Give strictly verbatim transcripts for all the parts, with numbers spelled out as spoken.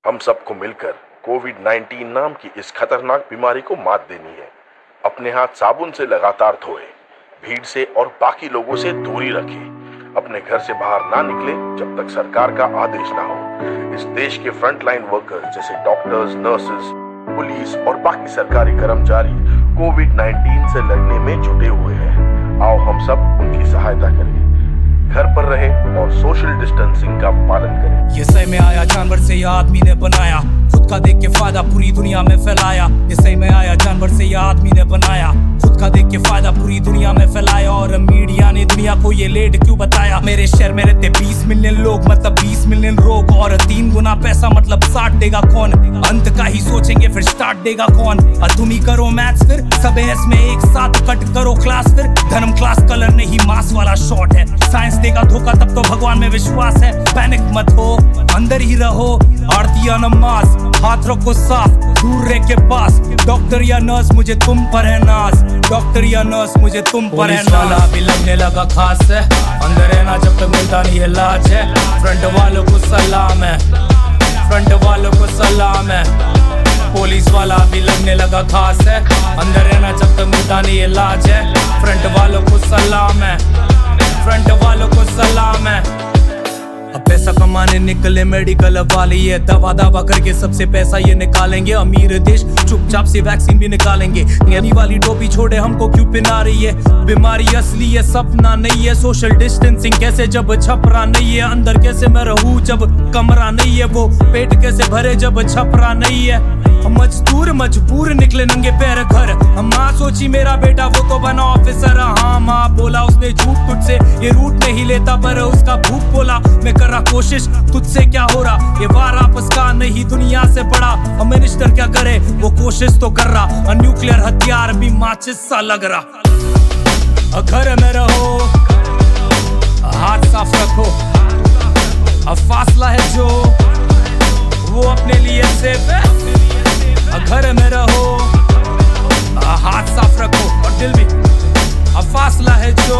हम सबको मिलकर कोविड नाइनटीन नाम की इस खतरनाक बीमारी को मात देनी है। अपने हाथ साबुन से लगातार धोएं, भीड़ से और बाकी लोगों से दूरी रखें, अपने घर से बाहर ना निकले जब तक सरकार का आदेश ना हो। इस देश के फ्रंटलाइन वर्कर्स जैसे डॉक्टर्स, नर्सेस, पुलिस और बाकी सरकारी कर्मचारी कोविड नाइनटीन से लड़ने में जुटे हुए हैं। आओ हम सब उनकी सहायता करें, घर पर रहे और सोशल डिस्टेंसिंग का पालन करें। ये सही में आया जानवर से या आदमी ने बनाया, खुद का देख के फायदा पूरी दुनिया में फैलाया। ये सही में आया जानवर से या आदमी ने बनाया, खुद का देख के फायदा पूरी दुनिया में फैलाया। और मीडिया ने दुनिया को ये लेट क्यों बताया? मेरे शहर में रहते बीस मिलियन लोग मतलब बीस मिलियन रोग, और तीन गुना पैसा मतलब साठ देगा कौन? अंत का ही सोचेंगे फिर स्टार्ट देगा कौन? और तुम ही करो मैथ्स फिर सब एस में एक साथ कट करो क्लास, फिर धर्म क्लास कलर नहीं मास वाला शॉर्ट है। साइंस देगा धोखा तब तो भगवान में विश्वास है। पैनिक मत हो, अंदर ही रहो, आरती या नमाज, हाथ रखो साफ, दूर रह के पास। डॉक्टर या नर्स मुझे तुम पर है नाज, डॉक्टर या नर्स मुझे तुम पर है नाज। भी लगने लगा खास है, अंदर रहना जब तक मिलता नहीं इलाज है। फ्रंट वालों को सलाम है, फ्रंट वालों को सलाम है। पुलिस वाला भी लगने लगा खास है, अंदर रहना जब तक मिलता नहीं इलाज है। फ्रंट वालों को सलाम है, फ्रंट वालों को सलाम है। अब पैसा कमाने निकले मेडिकल वाले, ये दवा दवा करके सबसे पैसा ये निकालेंगे। अमीर देश चुपचाप से वैक्सीन भी निकालेंगे। ये वाली टोपी छोड़े हमको क्यों पिना रही है? बीमारी असली है सपना नहीं है। सोशल डिस्टेंसिंग कैसे जब छपरा नहीं है? अंदर कैसे मैं रहूं जब कमरा नहीं है? वो पेट कैसे भरे जब छपरा नहीं है? मजदूर मजबूर निकले नंगे पैर घर। माँ सोची मेरा बेटा वो तो बना ऑफिसर। हाँ माँ बोला उसने झूठ तुझसे, ये रूट नहीं लेता पर उसका भूख बोला। मैं कर रहा कोशिश तुझसे क्या हो रहा? ये वार आपस का नहीं दुनिया से बड़ा। अब मिनिस्टर क्या करे वो कोशिश तो कर रहा। न्यूक्लियर हथियार भी माचिस सा लग रहा। घर में रहो, हाथ साफ रखो, अब फासला है जो वो अपने लिए सेफ है। घर में रहो, हाथ साफ रखो और दिल भी। अब फासला है जो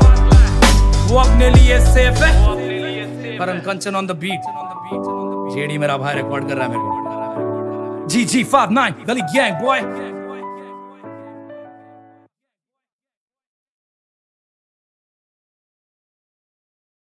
वो अपने लिए सेफ है। Karan Kanchan on the beat, JD मेरा भाई रिकॉर्ड कर रहा है मेरे को। G G five nine gully gang boy.